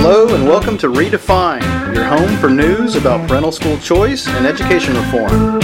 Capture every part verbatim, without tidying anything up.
Hello and welcome to Redefined, your home for news about parental school choice and education reform.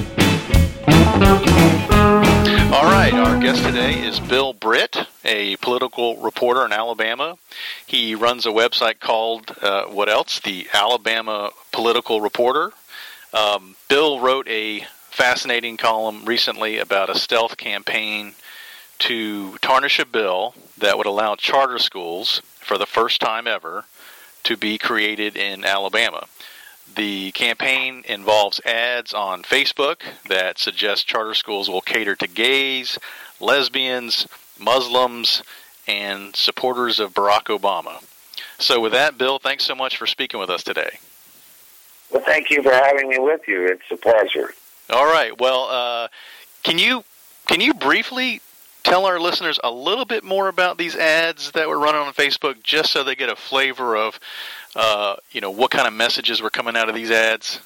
All right, our guest today is Bill Britt, a political reporter in Alabama. He runs a website called, uh, what else? The Alabama Political Reporter. Um, Bill wrote a fascinating column recently about a stealth campaign to tarnish a bill that would allow charter schools, for the first time ever, to be created in Alabama. The campaign involves ads on Facebook that suggest charter schools will cater to gays, lesbians, Muslims, and supporters of Barack Obama. So with that, Bill, thanks so much for speaking with us today. Well, thank you for having me with you. It's a pleasure. All right. Well, uh, can you can you briefly tell our listeners a little bit more about these ads that were running on Facebook, just so they get a flavor of, uh, you know, what kind of messages were coming out of these ads?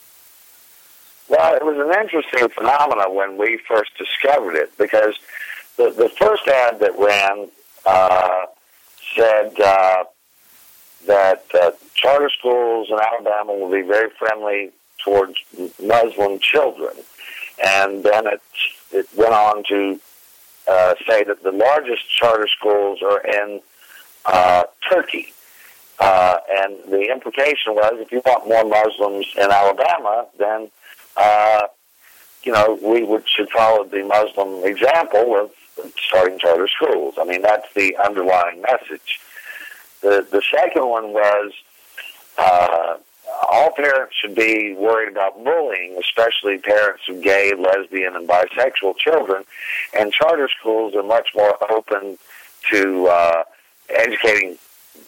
Well, it was an interesting phenomenon when we first discovered it, because the, the first ad that ran uh, said uh, that uh, charter schools in Alabama will be very friendly towards Muslim children. And then it, it went on to Uh, say that the largest charter schools are in uh, Turkey. Uh, and the implication was, if you want more Muslims in Alabama, then, uh, you know, we would, should follow the Muslim example of starting charter schools. I mean, that's the underlying message. The, the second one was, uh, all parents should be worried about bullying, especially parents of gay, lesbian, and bisexual children. And charter schools are much more open to uh, educating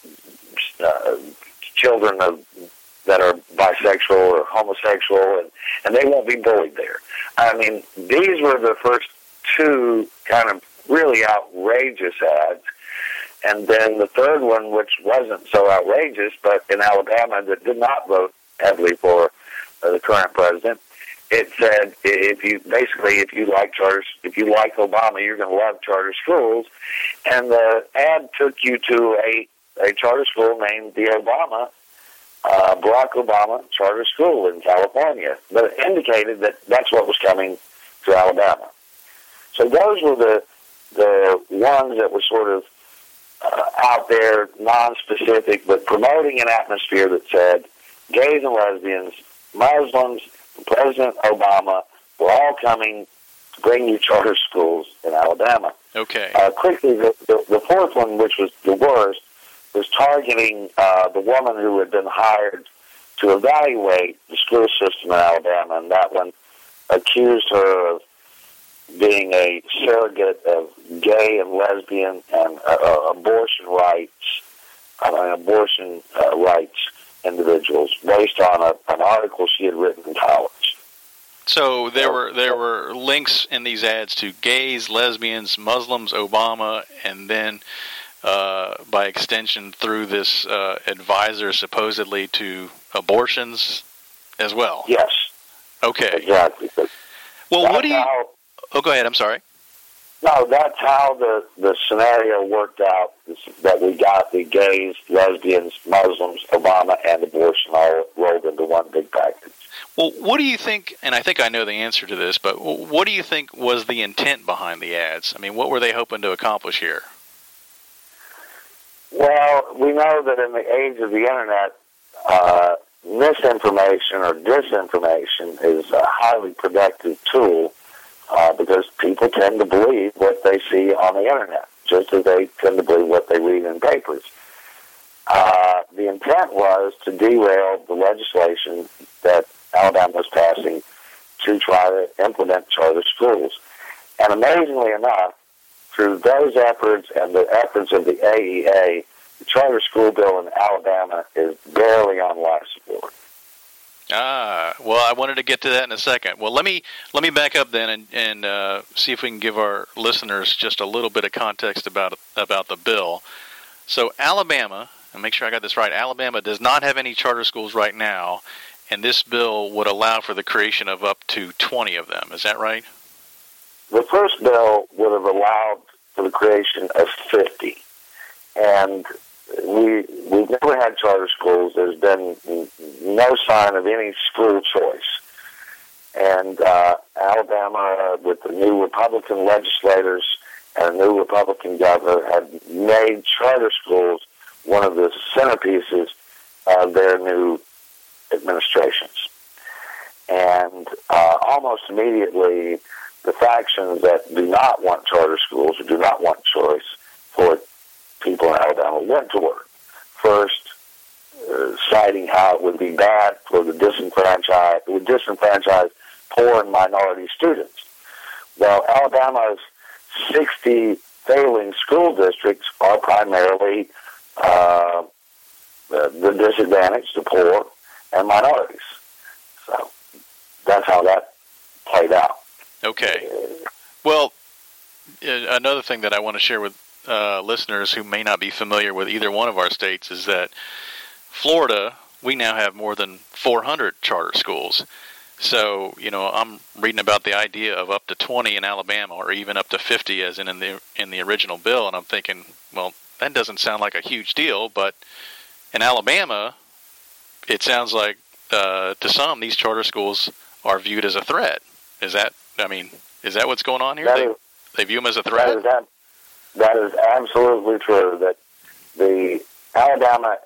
uh, children of, that are bisexual or homosexual, and, and they won't be bullied there. I mean, these were the first two kind of really outrageous ads. And then the third one, which wasn't so outrageous, but in Alabama that did not vote heavily for uh, the current president, it said if you basically if you like charters, if you like Obama, you're going to love charter schools. And the ad took you to a a charter school named the Obama uh, Barack Obama Charter School in California, but it indicated that that's what was coming to Alabama. So those were the the ones that were sort of Uh, out there, non-specific, but promoting an atmosphere that said gays and lesbians, Muslims, President Obama were all coming to bring you charter schools in Alabama. Okay. Uh, quickly, the, the, the fourth one, which was the worst, was targeting uh, the woman who had been hired to evaluate the school system in Alabama, and that one accused her of being a surrogate of gay and lesbian and uh, uh, abortion rights, I mean, abortion uh, rights individuals based on a, an article she had written in college. So there were there were links in these ads to gays, lesbians, Muslims, Obama, and then uh, by extension through this uh, advisor supposedly to abortions as well. Yes. Okay. Exactly. But well, what do you? How, oh, go ahead. I'm sorry. No, that's how the, the scenario worked out, that we got the gays, lesbians, Muslims, Obama, and abortion all rolled into one big package. Well, what do you think, and I think I know the answer to this, but what do you think was the intent behind the ads? I mean, what were they hoping to accomplish here? Well, we know that in the age of the Internet, uh, misinformation or disinformation is a highly productive tool. Uh, because people tend to believe what they see on the Internet, just as they tend to believe what they read in papers. Uh, the intent was to derail the legislation that Alabama was passing to try to implement charter schools. And amazingly enough, through those efforts and the efforts of the A E A, the charter school bill in Alabama is barely on life support. Ah, well, I wanted to get to that in a second. Well, let me let me back up then and, and uh, see if we can give our listeners just a little bit of context about about the bill. So Alabama, and make sure I got this right, Alabama does not have any charter schools right now, and this bill would allow for the creation of up to twenty of them. Is that right? The first bill would have allowed for the creation of fifty. And we, we've never had charter schools. There's been no sign of any school choice. And uh, Alabama, with the new Republican legislators and a new Republican governor, have made charter schools one of the centerpieces of their new administrations. And uh, almost immediately, the factions that do not want charter schools or do not want choice for people in Alabama went to work. First, uh, citing how it would be bad for the disenfranchised, it would disenfranchise poor and minority students. Well, Alabama's sixty failing school districts are primarily uh, the, the disadvantaged, the poor, and minorities. So that's how that played out. Okay. Well, another thing that I want to share with uh, listeners who may not be familiar with either one of our states is that Florida, we now have more than four hundred charter schools. So, you know, I'm reading about the idea of up to twenty in Alabama, or even up to fifty as in, in the in the original bill, and I'm thinking, well, that doesn't sound like a huge deal, but in Alabama, it sounds like uh, to some these charter schools are viewed as a threat. Is that, I mean, is that what's going on here? They, is, they view them as a threat? That is, that, that is absolutely true, that the Alabama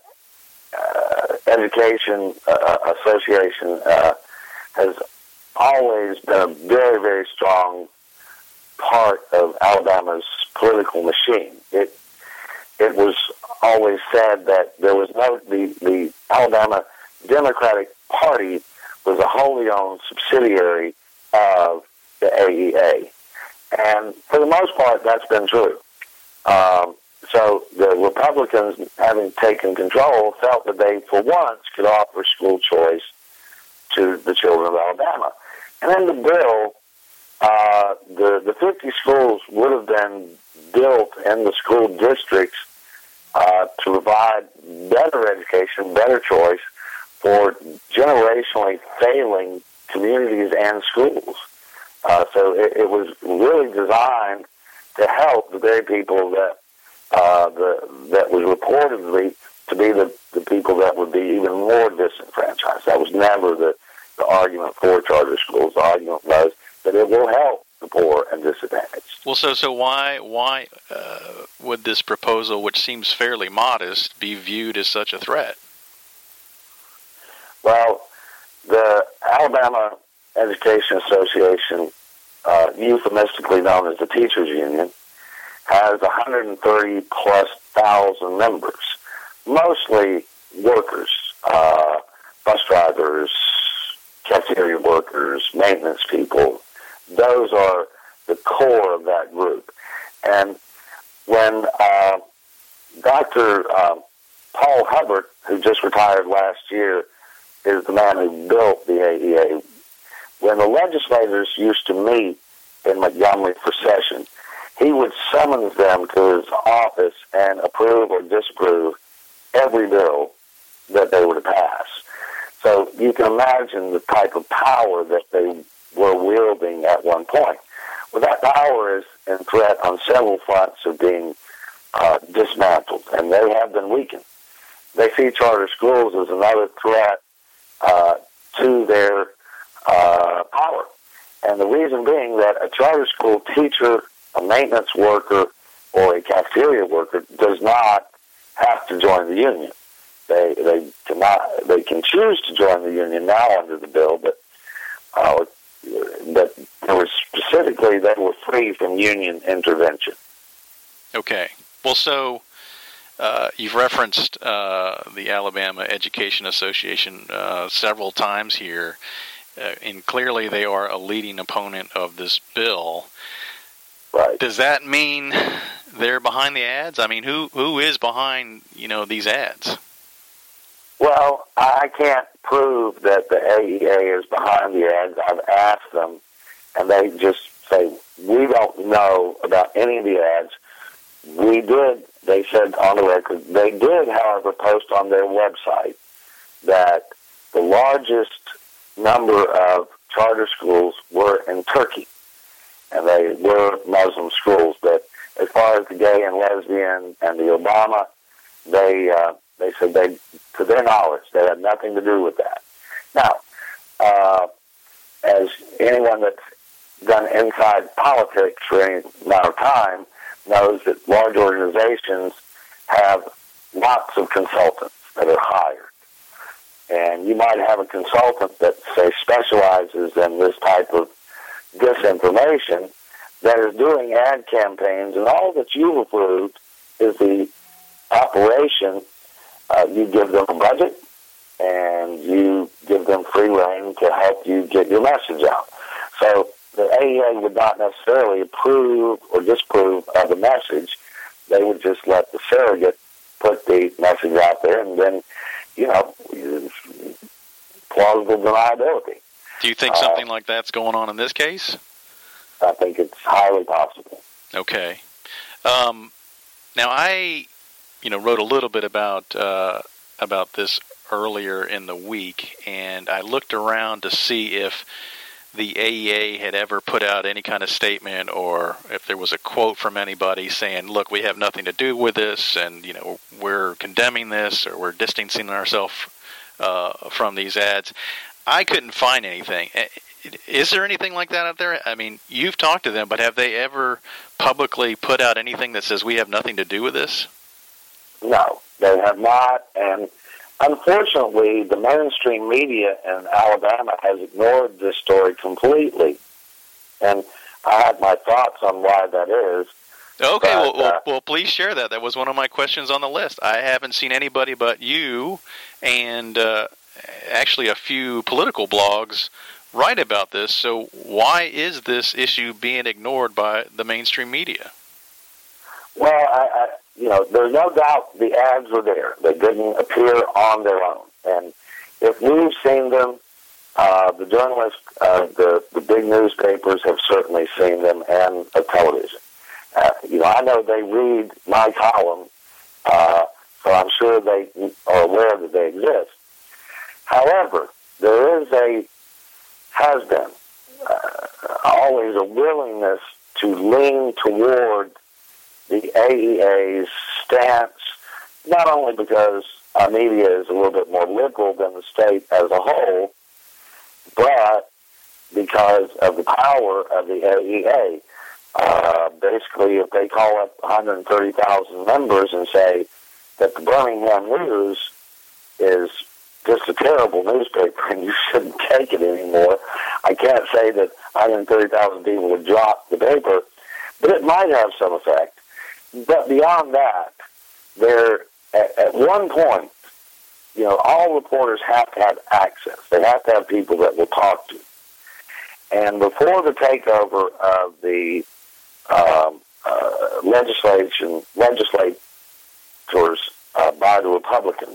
uh, Education uh, Association uh, has always been a very, very strong part of Alabama's political machine. It it was always said that there was no, the, the Alabama Democratic Party was a wholly owned subsidiary of the A E A. And for the most part, that's been true. Um, so the Republicans, having taken control, felt that they, for once, could offer school choice to the children of Alabama. And in the bill, uh, the, the fifty schools would have been built in the school districts uh, to provide better education, better choice for generationally failing communities and schools. Uh, so it, it was really designed to help the very people that uh, the, that was reportedly to be the, the people that would be even more disenfranchised. That was never the, the argument for charter schools. The argument was that it will help the poor and disadvantaged. Well, so so why why uh, would this proposal, which seems fairly modest, be viewed as such a threat? Well, the Alabama Education Association, uh, euphemistically known as the Teachers Union, has one hundred thirty plus thousand members, mostly workers, uh, bus drivers, cafeteria workers, maintenance people. Those are the core of that group. And when uh, Doctor Uh, Paul Hubbard, who just retired last year, is the man who built the A E A, when the legislators used to meet in Montgomery for session, he would summons them to his office and approve or disapprove every bill that they would pass. So you can imagine the type of power that they were wielding at one point. Well, that power is in threat on several fronts of being uh, dismantled, and they have been weakened. They see charter schools as another threat uh, to their uh, power. And the reason being that a charter school teacher, a maintenance worker, or a cafeteria worker does not have to join the union. They they cannot. They can choose to join the union now under the bill, but uh, but there was specifically they were free from union intervention. Okay. Well, so uh, you've referenced uh, the Alabama Education Association uh, several times here, uh, and clearly they are a leading opponent of this bill. Right. Does that mean they're behind the ads? I mean, who who is behind, you know, these ads? Well, I can't prove that the A E A is behind the ads. I've asked them, and they just say, we don't know about any of the ads. We did, they said on the record, they did, however, post on their website that the largest number of charter schools were in Turkey, and they were Muslim schools. But as far as the gay and lesbian and the Obama they uh, they said they, to their knowledge, they had nothing to do with that. Now, uh, as anyone that's done inside politics for any amount of time knows that large organizations have lots of consultants that are hired. And you might have a consultant that, say, specializes in this type of disinformation that is doing ad campaigns, and all that you've approved is the operation. Uh, you give them a budget, and you give them free rein to help you get your message out. So the A E A would not necessarily approve or disapprove of the message. They would just let the surrogate put the message out there, and then, you know, plausible deniability. Do you think something uh, like that's going on in this case? I think it's highly possible. Okay. Um, now, I, you know, wrote a little bit about uh, about this earlier in the week, and I looked around to see if the A E A had ever put out any kind of statement, or if there was a quote from anybody saying, look, we have nothing to do with this, and, you know, we're condemning this, or we're distancing ourselves uh, from these ads. I couldn't find anything. Is there anything like that out there? I mean, you've talked to them, but have they ever publicly put out anything that says we have nothing to do with this? No, they have not, and unfortunately, the mainstream media in Alabama has ignored this story completely, and I have my thoughts on why that is. Okay, but, well, uh, well, well, please share that. That was one of my questions on the list. I haven't seen anybody but you and uh, actually a few political blogs write about this, so why is this issue being ignored by the mainstream media? Well, I, I, you know, there's no doubt the ads were there. They didn't appear on their own. And if we've seen them, uh, the journalists, uh, the, the big newspapers have certainly seen them, and uh, television. Uh, you know, I know they read my column, uh, so I'm sure they are aware that they exist. However, there is a, has been, uh, always a willingness to lean toward the A E A's stance, not only because our media is a little bit more liberal than the state as a whole, but because of the power of the A E A. Uh, basically, if they call up one hundred thirty thousand members and say that the Birmingham News is just a terrible newspaper and you shouldn't take it anymore, I can't say that one hundred thirty thousand people would drop the paper, but it might have some effect. But beyond that, there at, at one point, you know, all reporters have to have access. They have to have people that will talk to. And before the takeover of the um, uh, legislation, legislators uh, by the Republicans,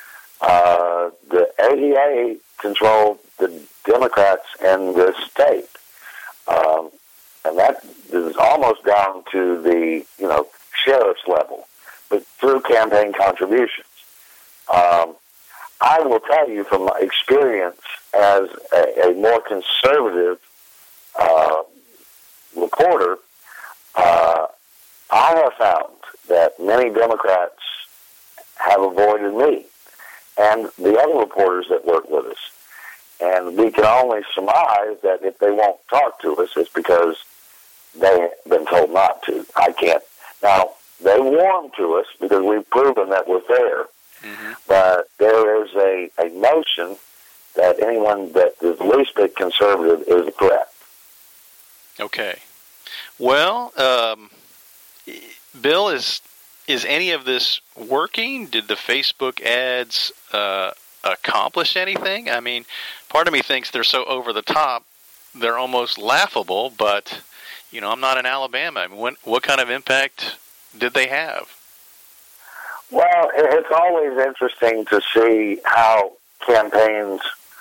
uh, the A E A controlled the Democrats in the state. Um, and that is almost down to the, you know, sheriff's level, but through campaign contributions. Um, I will tell you from my experience as a, a more conservative uh, reporter, uh, I have found that many Democrats have avoided me and the other reporters that work with us. And we can only surmise that if they won't talk to us, it's because they've been told not to. I can't. Now, they warm to us because we've proven that we're fair. Mm-hmm. But there is a, a notion that anyone that is the least bit conservative is a threat. Okay. Well, um, Bill, is is any of this working? Did the Facebook ads uh, accomplish anything? I mean, part of me thinks they're so over the top, they're almost laughable, but, you know, I'm not in Alabama. I mean, what, what kind of impact did they have? Well, it's always interesting to see how campaigns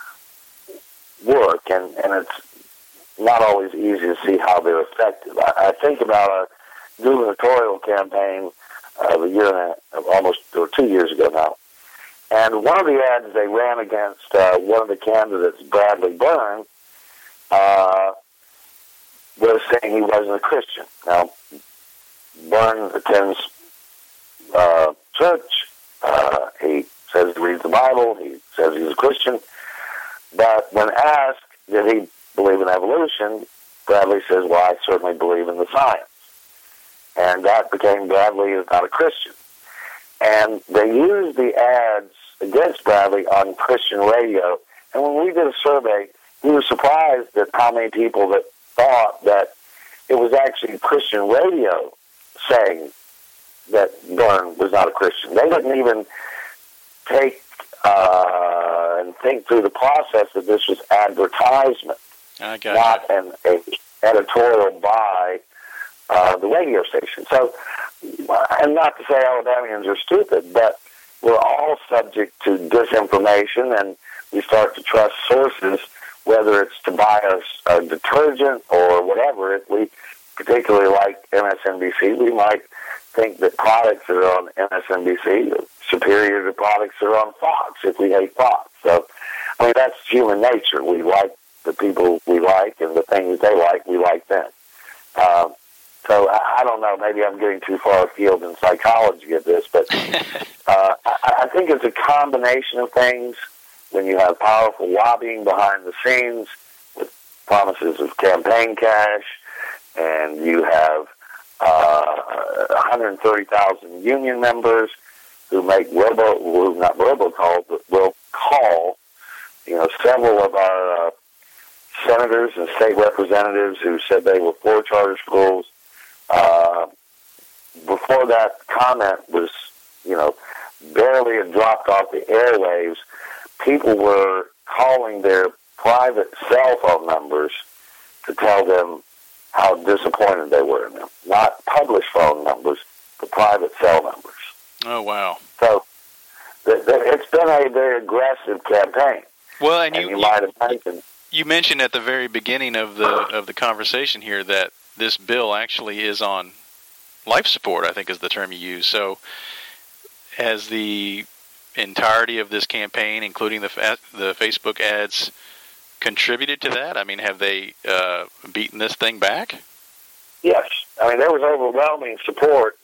work, and, and it's not always easy to see how they're effective. I, I think about a gubernatorial campaign of a year and a, almost or two years ago now, and one of the ads they ran against uh, one of the candidates, Bradley Byrne, uh, was saying he wasn't a Christian. Now, Byrne attends uh, church, Bible. He says he's a Christian. But when asked, did he believe in evolution, Bradley says, well, I certainly believe in the science. And that became Bradley is not a Christian. And they used the ads against Bradley on Christian radio. And when we did a survey, we were surprised at how many people that thought that it was actually Christian radio saying that Byrne was not a Christian. They didn't even take uh, and think through the process that this was advertisement, I got not an a editorial by uh, the radio station. So, and not to say Alabamians are stupid, but we're all subject to disinformation, and we start to trust sources, whether it's to buy a, a detergent or whatever. If we particularly like M S N B C, we might think that products that are on M S N B C are superior to products that are on Fox if we hate Fox. So, I mean, that's human nature. We like the people we like, and the things they like, we like them. Uh, so, I, I don't know, maybe I'm getting too far afield in psychology of this, but uh, I, I think it's a combination of things. When you have powerful lobbying behind the scenes with promises of campaign cash, and you have uh, one hundred thirty thousand union members who make robo, well, not robocalls, but will call, you know, several of our uh, senators and state representatives who said they were for charter schools. Uh, before that comment was, you know, barely had dropped off the airwaves, people were calling their private cell phone numbers to tell them how disappointed they were in them. Not published phone numbers, but private cell numbers. Oh, wow. So th- th- it's been a very aggressive campaign. Well, and, and you, you, you might have mentioned... You mentioned at the very beginning of the of the conversation here that this bill actually is on life support, I think is the term you use. So has the entirety of this campaign, including the fa- the Facebook ads, contributed to that? I mean, have they uh, beaten this thing back? Yes. I mean, there was overwhelming support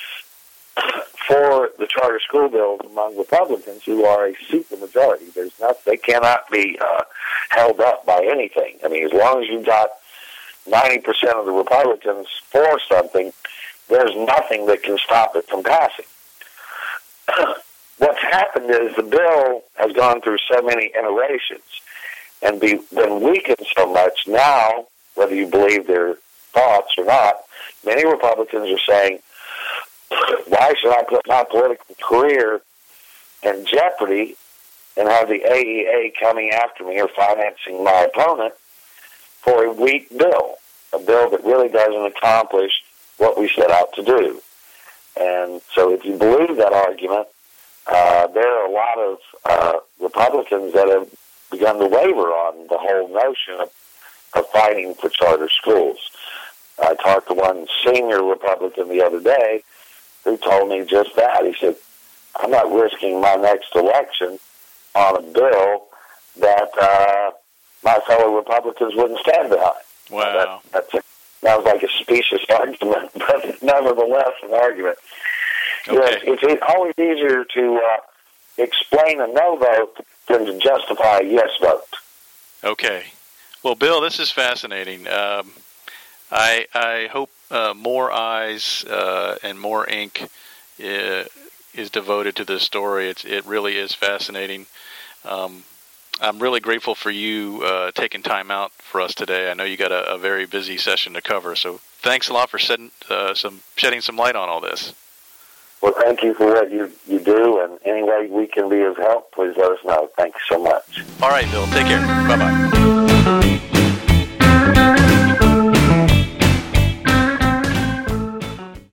for the charter school bill among Republicans, who are a supermajority. There's not, they cannot be uh, held up by anything. I mean, as long as you've got ninety percent of the Republicans for something, there's nothing that can stop it from passing. What's happened is the bill has gone through so many iterations and be, been weakened so much now, whether you believe their thoughts or not, many Republicans are saying, why should I put my political career in jeopardy and have the A E A coming after me or financing my opponent for a weak bill, a bill that really doesn't accomplish what we set out to do? And so if you believe that argument, uh, there are a lot of uh, Republicans that have begun to waver on the whole notion of, of fighting for charter schools. I talked to one senior Republican the other day who told me just that. He said, I'm not risking my next election on a bill that uh, my fellow Republicans wouldn't stand behind. Wow. That, that's a, sounds like a specious argument, but nevertheless an argument. Okay. Yes, it's, it's always easier to uh, explain a no vote than to justify a yes vote. Okay. Well, Bill, this is fascinating. Um, I I hope uh, more eyes uh, and more ink uh, is devoted to this story. It's it really is fascinating. Um, I'm really grateful for you uh, taking time out for us today. I know you got a, a very busy session to cover, so thanks a lot for setting, uh, some shedding some light on all this. Well, thank you for what you, you do, and any way we can be of help, please let us know. Thank you so much. All right, Bill. Take care. Bye-bye.